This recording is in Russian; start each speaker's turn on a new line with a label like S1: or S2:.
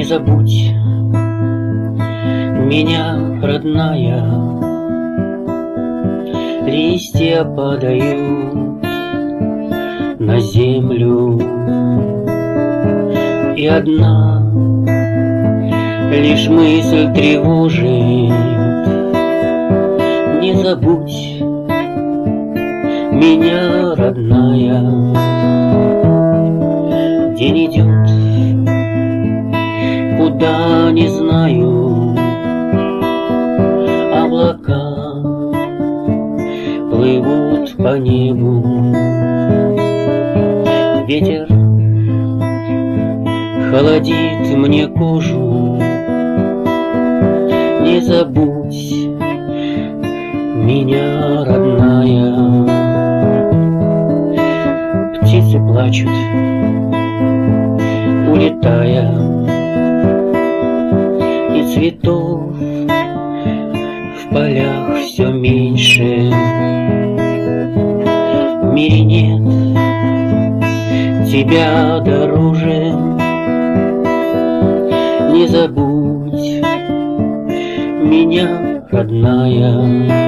S1: Не забудь меня, родная. Листья падают на землю, и одна лишь мысль тревожит. Не забудь меня, родная. День идет, куда не знаю, облака плывут по небу. Ветер холодит мне кожу. Не забудь меня, родная. Птицы плачут, улетая, и цветов в полях все меньше. В мире нет тебя дороже. Не забудь меня, родная.